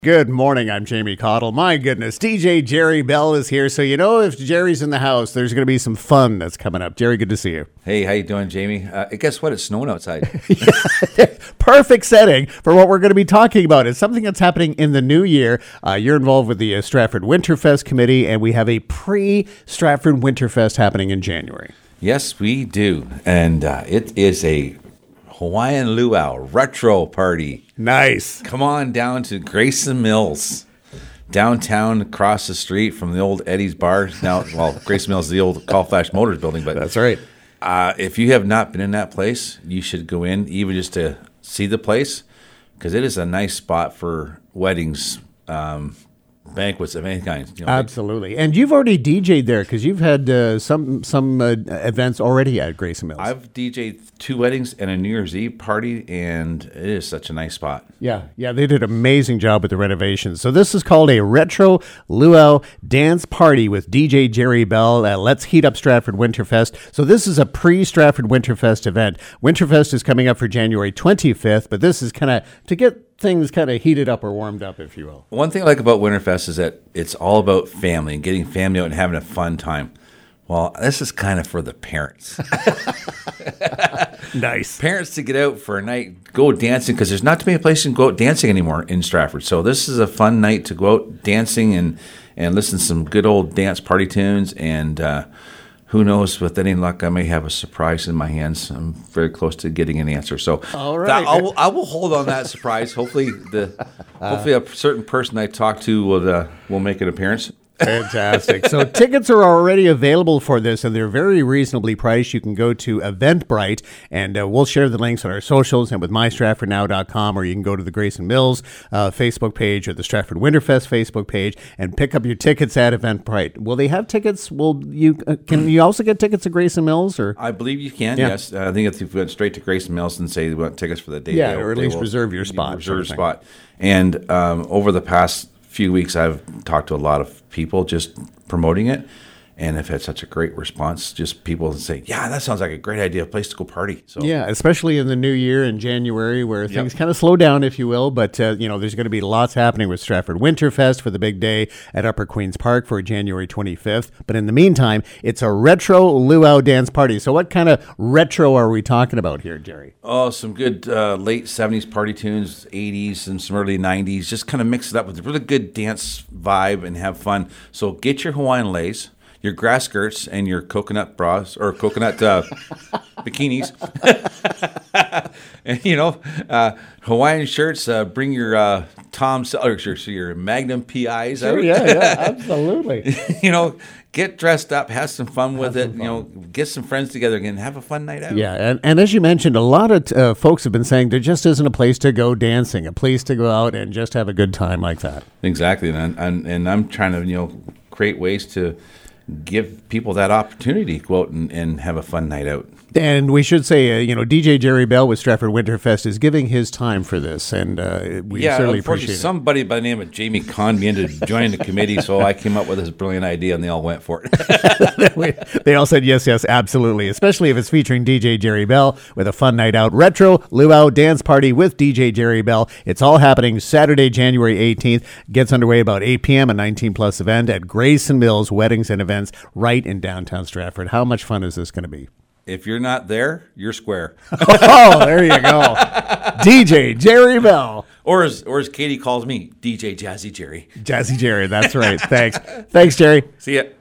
Good morning, I'm Jamie Cottle. My goodness, DJ Jerry Bell is here. So if Jerry's in the house, there's going to be some fun that's coming up. Jerry, good to see you. Hey, how you doing, Jamie? Guess what? It's snowing outside. Perfect setting for what we're going to be talking about. It's something that's happening in the new year. You're involved with the Stratford Winterfest Committee, and we have a pre-Stratford Winterfest happening in January. Yes, we do. And it is a Hawaiian Luau retro party. Nice. Come on down to Grayson Mills, downtown, across the street from the old Eddie's Bar. Now, Grayson Mills is the old Call Flash Motors building, but that's right. If you have not been in that place, you should go in, even just to see the place, because it is a nice spot for weddings, banquets of any kind. Absolutely. And you've already DJ'd there because you've had some events already at Grayson Mills. I've DJ'd 2 weddings and a New Year's Eve party, and it is such a nice spot. Yeah, they did an amazing job with the renovations. So this is called a Retro Luau Dance Party with DJ Jerry Bell. Let's heat up Stratford Winterfest. So this is a pre-Stratford Winterfest event. Winterfest is coming up for January 25th, but this is kind of to get things kind of heated up or warmed up, if you will. One thing I like about Winterfest is that it's all about family and getting family out and having a fun time. Well, this is kind of for the parents. Nice. Parents to get out for a night, go dancing, because there's not too many places to go out dancing anymore in Stratford. So this is a fun night to go out dancing and listen to some good old dance party tunes. And who knows, with any luck, I may have a surprise in my hands. I'm very close to getting an answer. So all right. I will hold on that surprise. Hopefully a certain person I talk to will make an appearance. Fantastic. So tickets are already available for this, and they're very reasonably priced. You can go to Eventbrite, and we'll share the links on our socials and with mystratfordnow.com, or you can go to the Grayson Mills Facebook page or the Stratford Winterfest Facebook page and pick up your tickets at Eventbrite. Will they have tickets? Can you also get tickets at Grayson Mills? Or I believe you can, yeah. Yes. I think if you went straight to Grayson Mills and say you want tickets for the day, or at least reserve your spot. Reserve your spot. And over the past few weeks, I've talked to a lot of people just promoting it, and I've had such a great response. Just people say, yeah, that sounds like a great idea, a place to go party. So yeah, especially in the new year in January, where things kind of slow down, if you will. But there's going to be lots happening with Stratford Winterfest for the big day at Upper Queens Park for January 25th. But in the meantime, it's a retro luau dance party. So what kind of retro are we talking about here, Jerry? Oh, some good late 70s party tunes, 80s, and some early 90s. Just kind of mix it up with a really good dance vibe and have fun. So get your Hawaiian leis, your grass skirts, and your coconut bras or coconut bikinis, and Hawaiian shirts. Bring your Tom Selleck shirts, so your Magnum PIs. Sure, yeah, absolutely. Get dressed up, have some fun with it. Get some friends together again, have a fun night out. Yeah, and as you mentioned, a lot of folks have been saying there just isn't a place to go dancing, a place to go out and just have a good time like that. Exactly, and I'm trying to create ways to give people that opportunity to go out and have a fun night out. And we should say, DJ Jerry Bell with Stratford Winterfest is giving his time for this, and we certainly appreciate it. Somebody by the name of Jamie conned me into joining the committee, so I came up with this brilliant idea, and they all went for it. They all said yes, absolutely, especially if it's featuring DJ Jerry Bell with a fun night out. Retro Luau Dance Party with DJ Jerry Bell. It's all happening Saturday, January 18th. Gets underway about 8 p.m., a 19-plus event at Grayson Mills Weddings and Events right in downtown Stratford. How much fun is this going to be? If you're not there, you're square. Oh, there you go. DJ Jerry Bell. Or as Katie calls me, DJ Jazzy Jerry. Jazzy Jerry, that's right. Thanks, Jerry. See ya.